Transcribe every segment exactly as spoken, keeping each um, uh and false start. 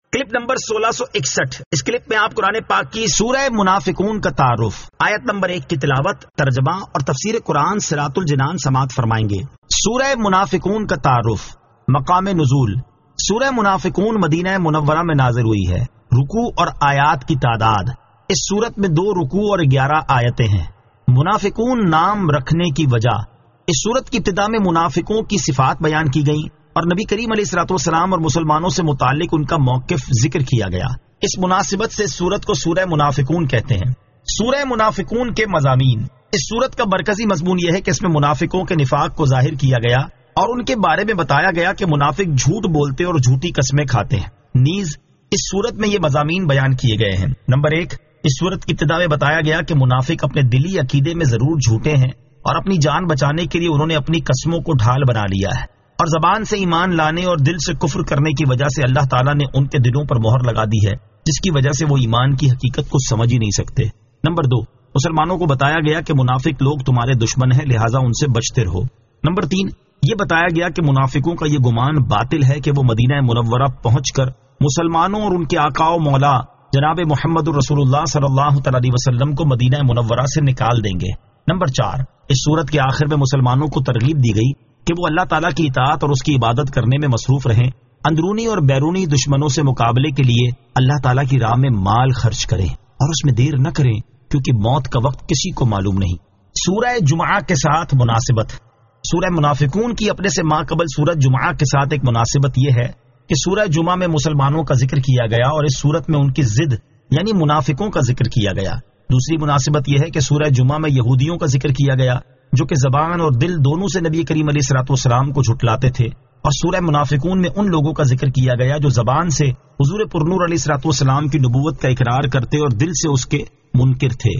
Clip number سولہ سو اکسٹھ. اس clip میں آپ قرآن پاک کی سورہ منافقون کا تعارف، آیت نمبر ایک کی تلاوت، ترجمہ اور تفسیر قرآن صراط الجنان سماعت فرمائیں گے. سورہ منافقون کا تعارف. مقام نزول. سورہ منافقون مدینہ منورہ میں نازل ہوئی ہے. رکوع اور آیات کی تعداد. اس سورت میں دو رکوع اور گیارہ آیتیں ہیں. منافقون نام رکھنے کی وجہ. اس سورت کی ابتدا میں منافقوں کی صفات بیان کی گئیں اور نبی کریم علیہ الصلوۃ والسلام اور مسلمانوں سے متعلق ان کا موقف ذکر کیا گیا. اس مناسبت سے سورت کو سورہ منافقون کہتے ہیں. سورہ منافقون کے مضامین. اس سورت کا مرکزی مضمون یہ ہے کہ اس میں منافقوں کے نفاق کو ظاہر کیا گیا اور ان کے بارے میں بتایا گیا کہ منافق جھوٹ بولتے اور جھوٹی قسمیں کھاتے ہیں. نیز اس سورت میں یہ مضامین بیان کیے گئے ہیں. نمبر ایک، اس سورت کی ابتدا میں بتایا گیا کہ منافق اپنے دلی عقیدے میں ضرور جھوٹے ہیں اور اپنی جان بچانے کے لیے انہوں نے اپنی قسموں کو ڈھال بنا لیا ہے، اور زبان سے ایمان لانے اور دل سے کفر کرنے کی وجہ سے اللہ تعالیٰ نے ان کے دلوں پر مہر لگا دی ہے، جس کی وجہ سے وہ ایمان کی حقیقت کو سمجھ ہی نہیں سکتے. نمبر دو، مسلمانوں کو بتایا گیا کہ منافق لوگ تمہارے دشمن ہیں، لہٰذا ان سے بچتے رہو. نمبر تین، یہ بتایا گیا کہ منافقوں کا یہ گمان باطل ہے کہ وہ مدینہ منورہ پہنچ کر مسلمانوں اور ان کے آقا و مولا جناب محمد الرسول اللہ صلی اللہ تعالی علیہ وسلم کو مدینہ منورہ سے نکال دیں گے. نمبر چار، اس سورت کے آخر میں مسلمانوں کو ترغیب دی گئی کہ وہ اللہ تعالیٰ کی اطاعت اور اس کی عبادت کرنے میں مصروف رہیں، اندرونی اور بیرونی دشمنوں سے مقابلے کے لیے اللہ تعالیٰ کی راہ میں مال خرچ کریں اور اس میں دیر نہ کریں، کیونکہ موت کا وقت کسی کو معلوم نہیں. سورہ جمعہ کے ساتھ مناسبت. سورہ منافقون کی اپنے سے ماں قبل سورہ جمعہ کے ساتھ ایک مناسبت یہ ہے کہ سورہ جمعہ میں مسلمانوں کا ذکر کیا گیا اور اس سورت میں ان کی ضد یعنی منافقوں کا ذکر کیا گیا. دوسری مناسبت یہ ہے کہ سورہ جمعہ میں یہودیوں کا ذکر کیا گیا جو کہ زبان اور دل دونوں سے نبی کریم علیہ الصلوۃ والسلام کو جھٹلاتے تھے، اور سورہ منافقون میں ان لوگوں کا ذکر کیا گیا جو زبان سے حضور پرنور علیہ الصلوۃ والسلام کی نبوت کا اقرار کرتے اور دل سے اس کے منکر تھے.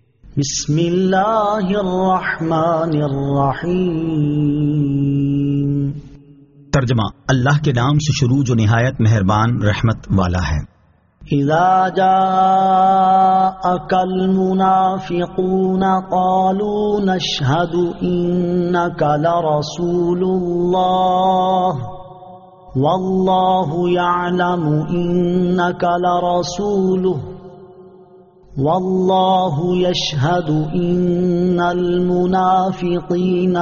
بسم اللہ الرحمن الرحیم. ترجمہ، اللہ کے نام سے شروع جو نہایت مہربان رحمت والا ہے. اذا جاءك المنافقون قالوا نشهد انك لرسول الله والله يعلم انك لرسوله والله يشهد ان المنافقين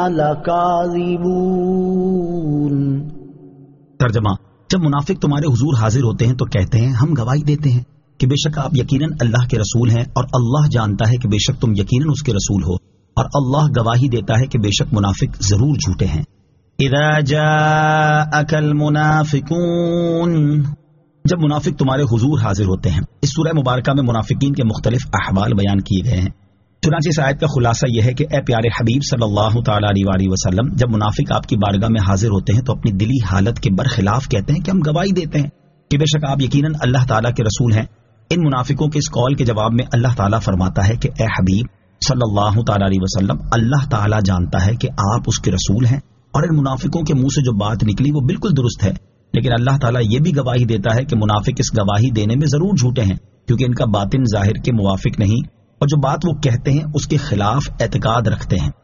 لكاذبون. ترجمہ، جب منافق تمہارے حضور حاضر ہوتے ہیں تو کہتے ہیں ہم گواہی دیتے ہیں کہ بے شک آپ یقیناً اللہ کے رسول ہیں، اور اللہ جانتا ہے کہ بے شک تم یقیناً اس کے رسول ہو، اور اللہ گواہی دیتا ہے کہ بے شک منافق ضرور جھوٹے ہیں. اذا جاءك المنافقون، جب منافق تمہارے حضور حاضر ہوتے ہیں. اس سورہ مبارکہ میں منافقین کے مختلف احوال بیان کیے گئے ہیں. چنانچہ اس آیت کا خلاصہ یہ ہے کہ اے پیارے حبیب صلی اللہ تعالی علیہ وآلہ وسلم، جب منافق آپ کی بارگاہ میں حاضر ہوتے ہیں تو اپنی دلی حالت کے برخلاف کہتے ہیں کہ ہم گواہی دیتے ہیں کہ بے شک آپ یقیناً اللہ تعالیٰ کے رسول ہیں. ان منافقوں کے اس قول کے جواب میں اللہ تعالیٰ فرماتا ہے کہ اے حبیب صلی اللہ تعالی علیہ وسلم، اللہ تعالیٰ جانتا ہے کہ آپ اس کے رسول ہیں، اور ان منافقوں کے منہ سے جو بات نکلی وہ بالکل درست ہے، لیکن اللہ تعالیٰ یہ بھی گواہی دیتا ہے کہ منافق اس گواہی دینے میں ضرور جھوٹے ہیں، کیونکہ ان کا باطن ظاہر کے موافق نہیں، اور جو بات وہ کہتے ہیں اس کے خلاف اعتقاد رکھتے ہیں.